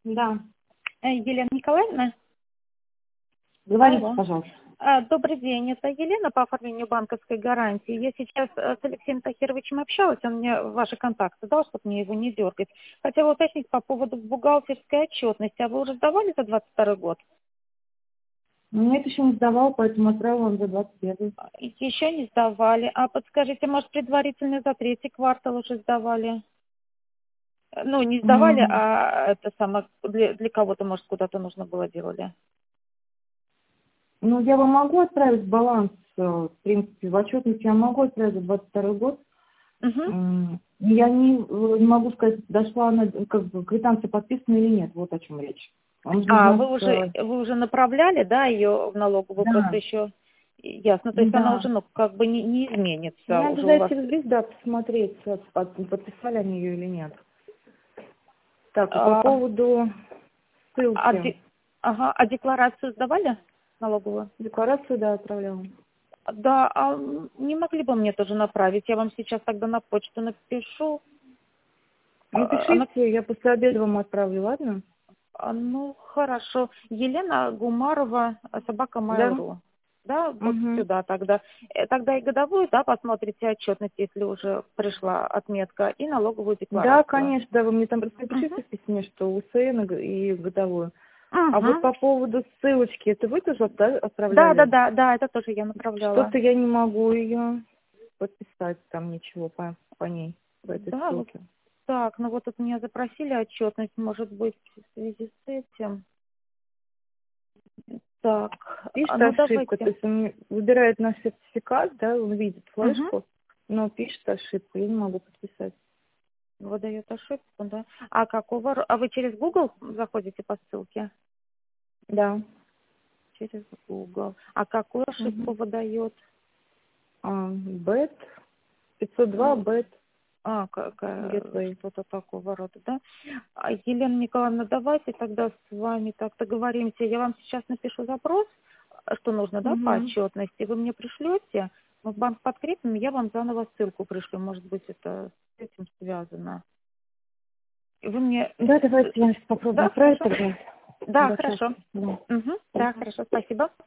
Да, Елена Николаевна? говорите, Алло. пожалуйста. Добрый день, это Елена по оформлению банковской гарантии. Я сейчас с Алексеем Тахировичем общалась, он мне ваши контакты дал, чтобы мне его не дергать. Хотела уточнить по поводу бухгалтерской отчетности. А вы уже сдавали за 22 год? Нет, еще не сдавал, поэтому отправила вам за 21. Еще не сдавали. А подскажите, может, предварительно за третий квартал уже сдавали? Ну, не сдавали, М, а это самое, для кого-то, может, куда-то нужно было делали. Ну, я вам могу отправить баланс, в принципе, в отчетность я могу отправить за 22 год. Угу. Я не могу сказать, дошла она, как бы, квитанция подписана или нет, вот о чем речь. Вам же А, нужно вы уже направляли, да, ее в налоговую, просто да, еще ясно, то есть она да. уже, ну, как бы не изменится, Надо уже у вас. зайти в БИС, да, посмотреть, подписали они ее или нет. Так, и по А, поводу а ссылки. ага, а декларацию сдавали налоговую? Декларацию, да, отправляла. Да, а не могли бы мне тоже направить? Я вам сейчас тогда на почту напишу. Она, Напишите, я после обеда вам отправлю, ладно? ну, хорошо. Елена Гумарова, собака Да? Mail.ru. Да, вот Угу. сюда тогда. Тогда и годовую, да, посмотрите отчетность, если уже пришла отметка, и налоговую Да, декларацию. конечно, да, вы мне там просто Угу. напишите в письме, что УСН и годовую. А вот Угу. по поводу ссылочки, это вы тоже Да, да, отправляли? да, да, это тоже я направляла. Что-то я не могу ее подписать, там ничего по ней, по этой Да, вот ссылке. так, ну вот тут меня запросили отчетность, может быть, в связи с этим. Так, Пишет ну ошибка, то давайте. есть он выбирает наш сертификат, да, он видит Угу. флешку, но пишет ошибку, я не могу подписать. Выдает ошибку, да. А а вы через Google заходите по ссылке? Да. Через Google. А какую ошибку Угу. выдает? Бет, 502 Ну, бет, Gateway. что-то такого рода, да? Елена Николаевна, давайте тогда с вами так договоримся. Я вам сейчас напишу запрос, что нужно, да, по Угу. отчетности. Вы мне пришлете, мы в банк подкрепим, я вам заново ссылку пришлю. Может быть, это с этим связано. И вы мне... Да, давайте я сейчас попробую Да, отправить хорошо? тогда. Да, Да, сейчас. хорошо. Да. Угу, да, хорошо, спасибо.